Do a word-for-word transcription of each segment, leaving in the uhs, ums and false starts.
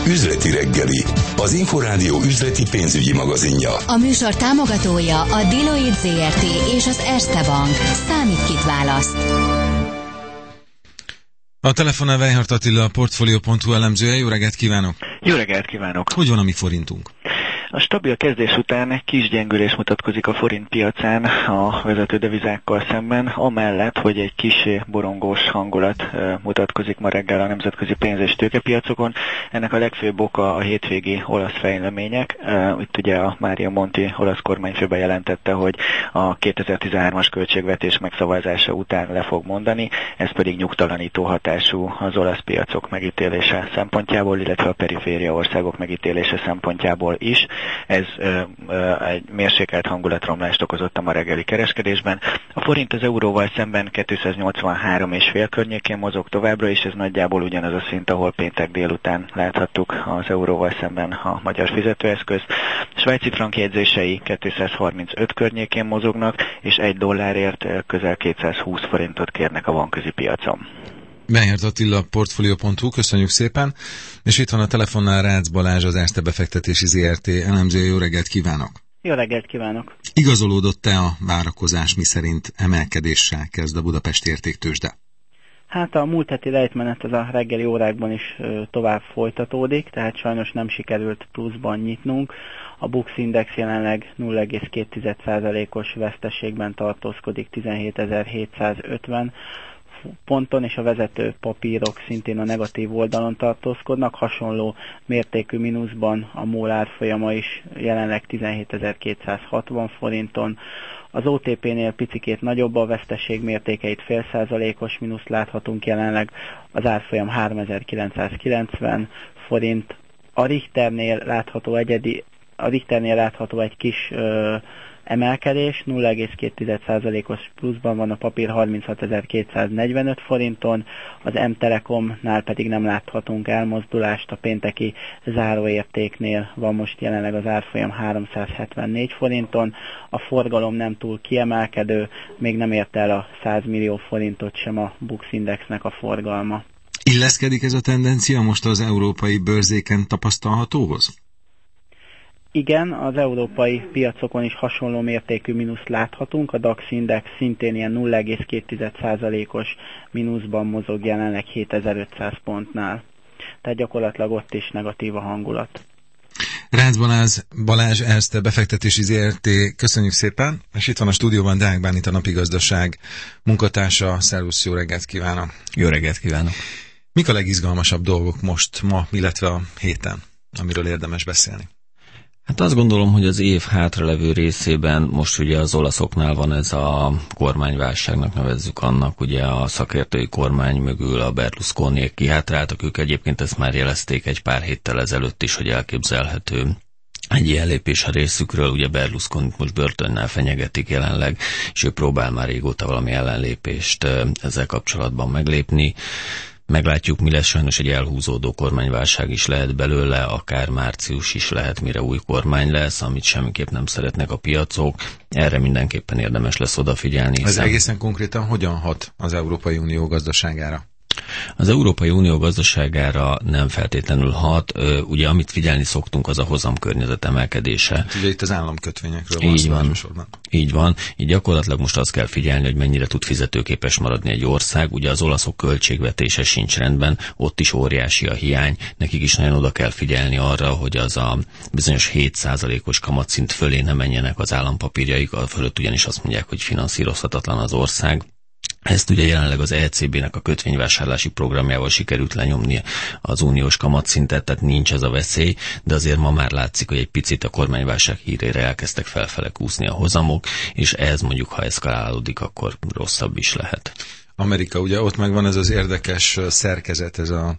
Üzleti reggeli, az Inforádió üzleti pénzügyi magazinja. A műsor támogatója a Deloitte zé er té és az Erste Bank. Számít, kit választ. A telefonnál Weichert Attila, a Portfolio pont hu elemzője. Jó reggelt kívánok! Jó reggelt kívánok! Hogy van a mi forintunk? A stabil kezdés után kis gyengülés mutatkozik a forint piacán a vezető devizákkal szemben, amellett, hogy egy kissé borongós hangulat mutatkozik ma reggel a nemzetközi pénz- és tőkepiacokon. Ennek a legfőbb oka a hétvégi olasz fejlemények. Itt ugye a Mario Monti olasz kormányfő bejelentette, hogy a kétezer-tizenhármas költségvetés megszavazása után le fog mondani, ez pedig nyugtalanító hatású az olasz piacok megítélése szempontjából, illetve a periféria országok megítélése szempontjából is. Ez ö, ö, egy mérsékelt hangulatromlást okozott a ma reggeli kereskedésben. A forint az euróval szemben kétszáznyolcvanhárom egész öt környékén mozog továbbra is, ez nagyjából ugyanaz a szint, ahol péntek délután láthattuk az euróval szemben a magyar fizetőeszköz. Svájci frank jegyzései kétszázharmincöt környékén mozognak, és egy dollárért közel kétszázhúsz forintot kérnek a vanközi piacon. Weichert Attila, Portfolio pont hu, köszönjük szépen. És itt van a telefonnál Rácz Balázs, az Erste Befektetési zé er té elemzője. Jó reggelt kívánok! Jó reggelt kívánok! Igazolódott-e a várakozás, miszerint emelkedéssel kezd a Budapesti Értéktőzsde? Hát a múlt heti lejtmenet az a reggeli órákban is tovább folytatódik, tehát sajnos nem sikerült pluszban nyitnunk. A Bux Index jelenleg nulla egész két százalékos veszteségben tartózkodik tizenhétezer-hétszázötven ponton, és a vezető papírok szintén a negatív oldalon tartózkodnak, hasonló mértékű mínuszban a MOL árfolyama is jelenleg tizenhétezer-kétszázhatvan forinton. Az o té pé-nél picikét nagyobb a veszteség mértékeit, fél százalékos mínuszt láthatunk jelenleg, az árfolyam háromezer-kilencszázkilencven forint. A Richternél látható egyedi, a Richternél látható egy kis ö, emelkedés, nulla egész két százalékos pluszban van a papír harminchatezer-kétszáznegyvenöt forinton, az M-Telekomnál pedig nem láthatunk elmozdulást, a pénteki záróértéknél van most jelenleg az árfolyam háromszázhetvennégy forinton, a forgalom nem túl kiemelkedő, még nem ért el a száz millió forintot sem a Bux Indexnek a forgalma. Illeszkedik ez a tendencia most az európai bőrzéken tapasztalhatóhoz? Igen, az európai piacokon is hasonló mértékű mínuszt láthatunk, a DAX Index szintén ilyen nulla egész két százalékos mínuszban mozog jelenleg hétezer-ötszáz pontnál. Tehát gyakorlatilag ott is negatív a hangulat. Rácz Balázs, Balázs Erste Befektetési zé er té, köszönjük szépen, és itt van a stúdióban Deák Bálint, a Napigazdaság munkatársa. Szervusz, jó reggelt kívánok! Jó reggelt kívánok! Mik a legizgalmasabb dolgok most, ma, illetve a héten, amiről érdemes beszélni? Hát azt gondolom, hogy az év hátralevő részében most ugye az olaszoknál van ez a kormányválságnak nevezzük annak, ugye a szakértői kormány mögül a Berlusconiék kihátráltak, ők egyébként ezt már jelezték egy pár héttel ezelőtt is, hogy elképzelhető egy ilyen lépés a részükről, ugye Berlusconit most börtönnel fenyegetik jelenleg, és ő próbál már régóta valami ellenlépést ezzel kapcsolatban meglépni. Meglátjuk, mi lesz, sajnos egy elhúzódó kormányválság is lehet belőle, akár március is lehet, mire új kormány lesz, amit semmiképp nem szeretnek a piacok. Erre mindenképpen érdemes lesz odafigyelni. Ez hiszen... egészen konkrétan hogyan hat az Európai Unió gazdaságára? Az Európai Unió gazdaságára nem feltétlenül hat. Ugye, amit figyelni szoktunk, az a hozamkörnyezet emelkedése. Hát, ugye itt az államkötvényekről van így szó van, elsősorban. Így van. Így gyakorlatilag most azt kell figyelni, hogy mennyire tud fizetőképes maradni egy ország. Ugye az olaszok költségvetése sincs rendben, ott is óriási a hiány. Nekik is nagyon oda kell figyelni arra, hogy az a bizonyos hét százalékos kamatszint fölé ne menjenek az állampapírjaik, a fölött ugyanis azt mondják, hogy finanszírozhatatlan az ország. Ezt ugye jelenleg az é cé bé-nek a kötvényvásárlási programjával sikerült lenyomni az uniós kamatszintet, tehát nincs ez a veszély, de azért ma már látszik, hogy egy picit a kormányválság hírére elkezdtek felfele kúszni a hozamok, és ez mondjuk, ha eszkalálódik, akkor rosszabb is lehet. Amerika, ugye ott megvan ez az érdekes szerkezet, ez a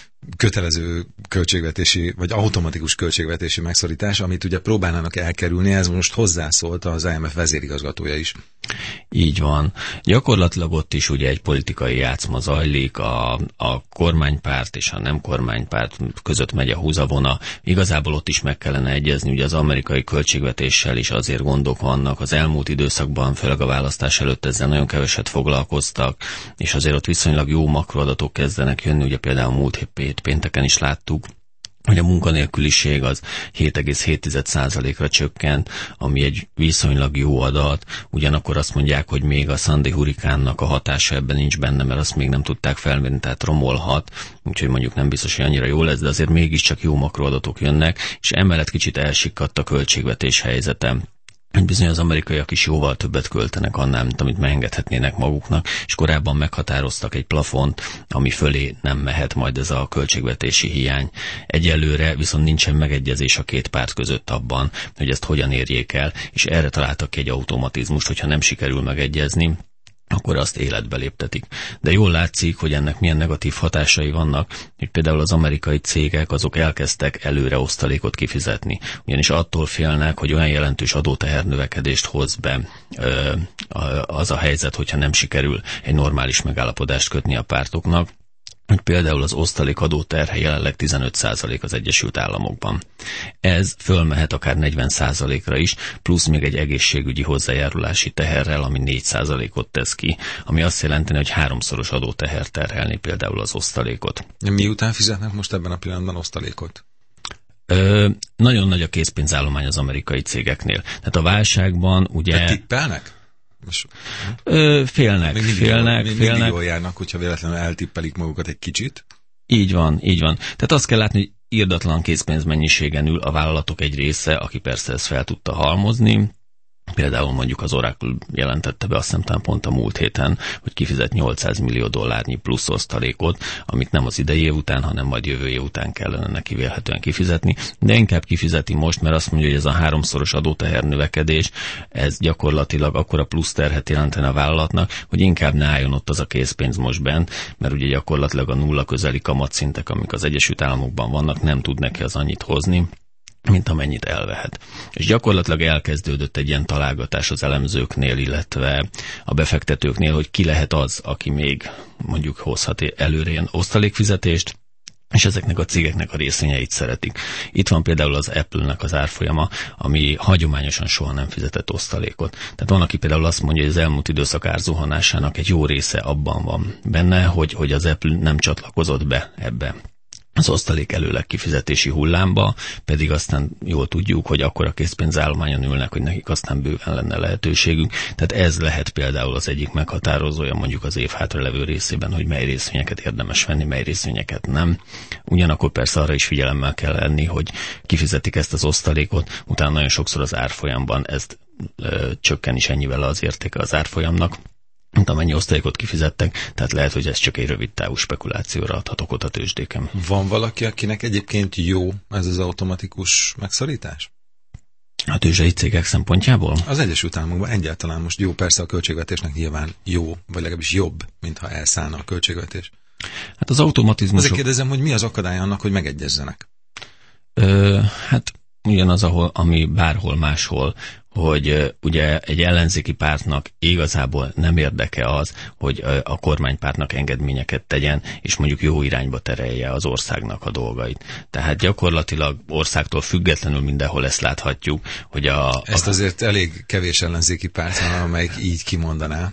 kötelező költségvetési, vagy automatikus költségvetési megszorítás, amit ugye próbálnának elkerülni, ez most hozzászólt az i em ef vezérigazgatója is. Így van. Gyakorlatilag ott is ugye egy politikai játszma zajlik, a, a kormánypárt és a nem kormánypárt között megy a húzavona. Igazából ott is meg kellene egyezni, ugye az amerikai költségvetéssel is azért gondok vannak. Az elmúlt időszakban, főleg a választás előtt ezzel nagyon keveset foglalkoztak, és azért ott viszonylag jó makroadatok kezdenek jönni, ugye például múlt hét pénteken is láttuk, hogy a munkanélküliség az hét egész hét százalékra csökkent, ami egy viszonylag jó adat, ugyanakkor azt mondják, hogy még a Sandy hurikánnak a hatása ebben nincs benne, mert azt még nem tudták felmérni, tehát romolhat, úgyhogy mondjuk nem biztos, hogy annyira jó lesz, de azért mégiscsak jó makroadatok jönnek, és emellett kicsit elsikkadt a költségvetés helyzete. Hogy bizony az amerikaiak is jóval többet költenek annál, mint amit megengedhetnének maguknak, és korábban meghatároztak egy plafont, ami fölé nem mehet majd ez a költségvetési hiány. Egyelőre viszont nincsen megegyezés a két párt között abban, hogy ezt hogyan érjék el, és erre találtak ki egy automatizmust, hogyha nem sikerül megegyezni, akkor azt életbe léptetik. De jól látszik, hogy ennek milyen negatív hatásai vannak, hogy például az amerikai cégek azok elkezdtek előre osztalékot kifizetni. Ugyanis attól félnek, hogy olyan jelentős adótehernövekedést hoz be ö, az a helyzet, hogyha nem sikerül egy normális megállapodást kötni a pártoknak, hogy például az osztalékadó terhe jelenleg tizenöt százalék az Egyesült Államokban. Ez fölmehet akár negyven százalékra is, plusz még egy egészségügyi hozzájárulási teherrel, ami négy százalékot tesz ki, ami azt jelenteni, hogy háromszoros adóteher terhelni például az osztalékot. Miután fizetnek most ebben a pillanatban osztalékot? Ö, nagyon nagy a készpénzállomány az amerikai cégeknél. Tehát a válságban ugye... Te tippelnek? Most, Ö, félnek, még mindig félnek, jól, még félnek. mindig jól járnak, hogyha véletlenül eltippelik magukat egy kicsit. Így van, így van. Tehát azt kell látni, hogy irdatlan készpénzmennyiségen ül a vállalatok egy része, aki persze ezt fel tudta halmozni. Például mondjuk az Oracle jelentette be azt hiszem talán pont a múlt héten, hogy kifizet nyolcszáz millió dollárnyi plusz osztalékot, amit nem az idei év után, hanem majd jövő év után kellene neki vélhetően kifizetni, de inkább kifizeti most, mert azt mondja, hogy ez a háromszoros adóteher növekedés, ez gyakorlatilag akkora plusz terhet jelentene a vállalatnak, hogy inkább ne álljon ott az a készpénz most bent, mert ugye gyakorlatilag a nulla közeli kamatszintek, amik az Egyesült Államokban vannak, nem tud neki az annyit hozni, mint amennyit elvehet. És gyakorlatilag elkezdődött egy ilyen találgatás az elemzőknél, illetve a befektetőknél, hogy ki lehet az, aki még mondjuk hozhat előre ilyen osztalékfizetést, és ezeknek a cégeknek a részvényeit szeretik. Itt van például az Apple-nek az árfolyama, ami hagyományosan soha nem fizetett osztalékot. Tehát van, aki például azt mondja, hogy az elmúlt időszak árzuhanásának egy jó része abban van benne, hogy, hogy az Apple nem csatlakozott be ebbe az osztalék előleg kifizetési hullámba, pedig aztán jól tudjuk, hogy akkor a készpénzállományon ülnek, hogy nekik aztán bőven lenne lehetőségünk. Tehát ez lehet például az egyik meghatározója mondjuk az év hátralevő részében, hogy mely részvényeket érdemes venni, mely részvényeket nem. Ugyanakkor persze arra is figyelemmel kell lenni, hogy kifizetik ezt az osztalékot, utána nagyon sokszor az árfolyamban ezt ö, csökken is ennyivel az értéke az árfolyamnak, mint amennyi osztalékot kifizettek, tehát lehet, hogy ez csak egy rövid távú spekulációra adhat okot a tőzsdéken. Van valaki, akinek egyébként jó ez az automatikus megszorítás? A tőzsdei cégek szempontjából? Az Egyesült Államokban egyáltalán most jó, persze a költségvetésnek nyilván jó, vagy legalábbis jobb, mintha elszállna a költségvetés. Hát az automatizmusok... Azért kérdezem, hogy mi az akadály annak, hogy megegyezzenek? Ö, hát ugyanaz, ahol, ami bárhol máshol, hogy ugye egy ellenzéki pártnak igazából nem érdeke az, hogy a kormánypártnak engedményeket tegyen, és mondjuk jó irányba terelje az országnak a dolgait. Tehát gyakorlatilag országtól függetlenül mindenhol ezt láthatjuk, hogy a... Ezt azért elég kevés ellenzéki párt van, amelyik így kimondaná.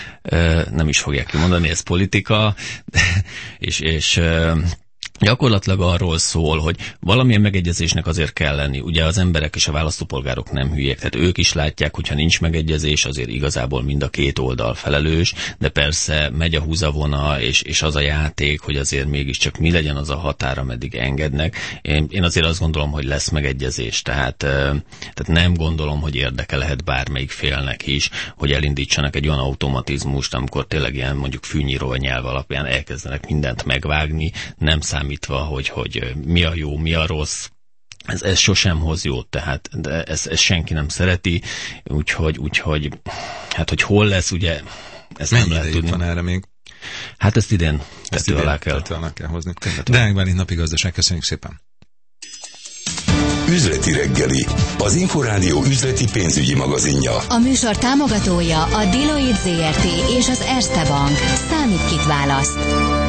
Nem is fogják kimondani, ez politika, és... és gyakorlatilag arról szól, hogy valamilyen megegyezésnek azért kell lenni. Ugye az emberek és a választópolgárok nem hülyék, tehát ők is látják, hogyha nincs megegyezés, azért igazából mind a két oldal felelős, de persze megy a húzavona, és, és az a játék, hogy azért mégiscsak mi legyen az a határ, ameddig engednek. Én, én azért azt gondolom, hogy lesz megegyezés, tehát, tehát nem gondolom, hogy érdeke lehet bármelyik félnek is, hogy elindítsanak egy olyan automatizmust, amikor tényleg ilyen mondjuk fűnyíró nyelv alapján elkezdenek mindent megvágni, nem számít hogy, hogy mi a jó, mi a rossz, ez, ez sosem hoz jót, tehát de ezt, ezt senki nem szereti, úgyhogy, úgyhogy hát, hogy hol lesz, ugye, ezt mennyi nem lehet tudni. Van erre még? Hát ezt idén ezt tető alá kell. Tető alá kell hozni. Deák Bálint, Napi Gazdaság, köszönjük szépen. Üzleti reggeli, az Inforádió üzleti pénzügyi magazinja. A műsor támogatója a Deloitte zé er té és az Erste Bank. Számít, kit választ.